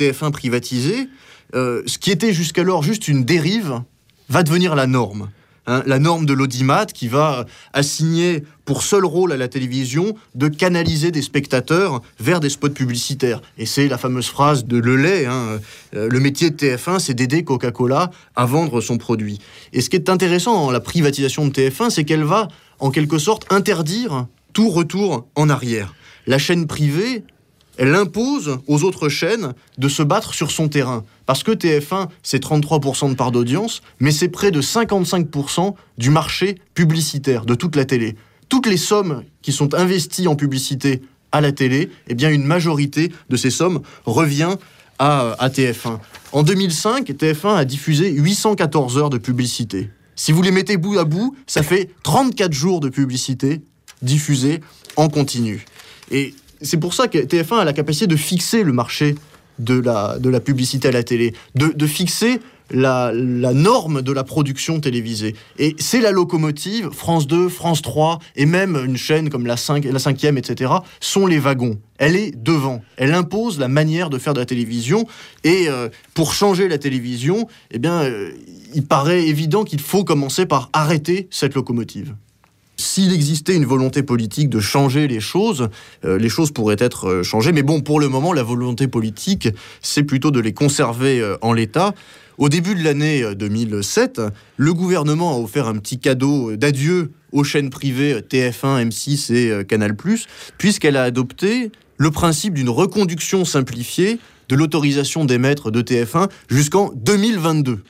TF1 privatisé, ce qui était jusqu'alors juste une dérive va devenir la norme. La norme de l'audimat qui va assigner pour seul rôle à la télévision de canaliser des spectateurs vers des spots publicitaires. Et c'est la fameuse phrase de Lelay, le métier de TF1, c'est d'aider Coca-Cola à vendre son produit. Et ce qui est intéressant dans la privatisation de TF1, c'est qu'elle va, en quelque sorte, interdire tout retour en arrière. La chaîne privée, elle impose aux autres chaînes de se battre sur son terrain. Parce que TF1, c'est 33% de part d'audience, mais c'est près de 55% du marché publicitaire de toute la télé. Toutes les sommes qui sont investies en publicité à la télé, eh bien une majorité de ces sommes revient à TF1. En 2005, TF1 a diffusé 814 heures de publicité. Si vous les mettez bout à bout, ça fait 34 jours de publicité diffusée en continu. Et c'est pour ça que TF1 a la capacité de fixer le marché de la publicité à la télé, de fixer la norme de la production télévisée. Et c'est la locomotive, France 2, France 3, et même une chaîne comme la 5e, etc., sont les wagons. Elle est devant. Elle impose la manière de faire de la télévision. Et pour changer la télévision, eh bien, il paraît évident qu'il faut commencer par arrêter cette locomotive. S'il existait une volonté politique de changer les choses pourraient être changées. Mais bon, pour le moment, la volonté politique, c'est plutôt de les conserver en l'état. Au début de l'année 2007, le gouvernement a offert un petit cadeau d'adieu aux chaînes privées TF1, M6 et Canal+, puisqu'elle a adopté le principe d'une reconduction simplifiée de l'autorisation d'émettre de TF1 jusqu'en 2022.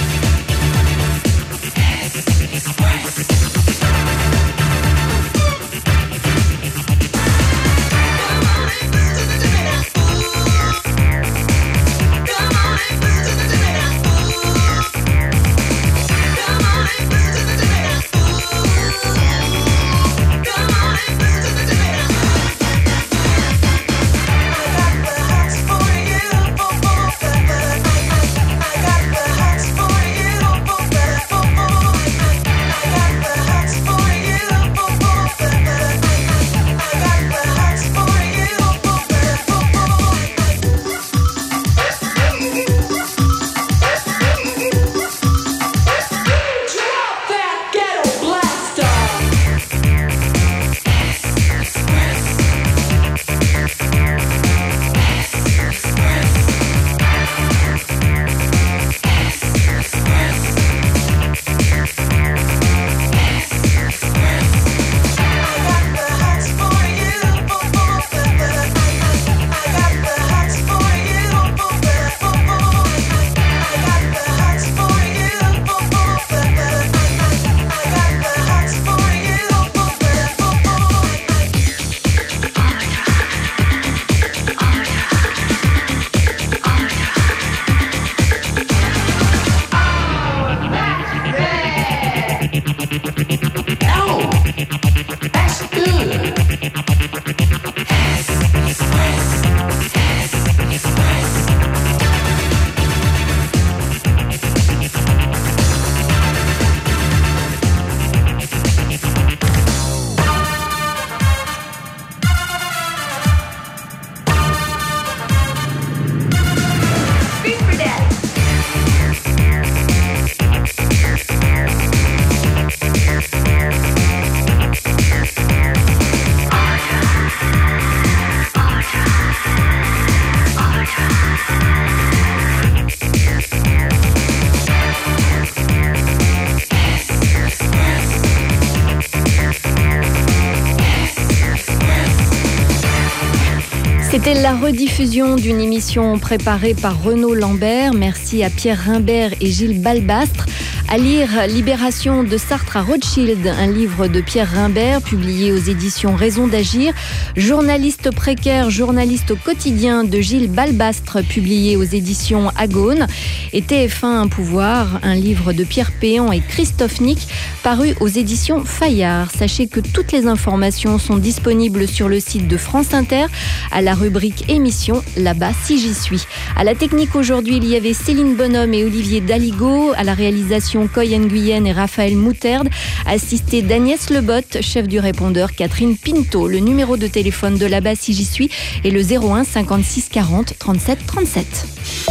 C'était la rediffusion d'une émission préparée par Renaud Lambert. Merci à Pierre Rimbert et Gilles Balbastre. À lire Libération de Sartre à Rothschild, un livre de Pierre Rimbert publié aux éditions Raison d'Agir. Journaliste précaire, journaliste au quotidien de Gilles Balbastre, publié aux éditions Agone. Et TF1 un pouvoir, un livre de Pierre Péan et Christophe Nick, paru aux éditions Fayard. Sachez que toutes les informations sont disponibles sur le site de France Inter, à la rubrique émission, là-bas si j'y suis. À la technique aujourd'hui, il y avait Céline Bonhomme et Olivier Daligo, à la réalisation région Coyenne-Guyenne et Raphaël Moutarde, assisté d'Agnès Lebotte, chef du répondeur Catherine Pinto. Le numéro de téléphone de là-bas si j'y suis est le 01 56 40 37 37.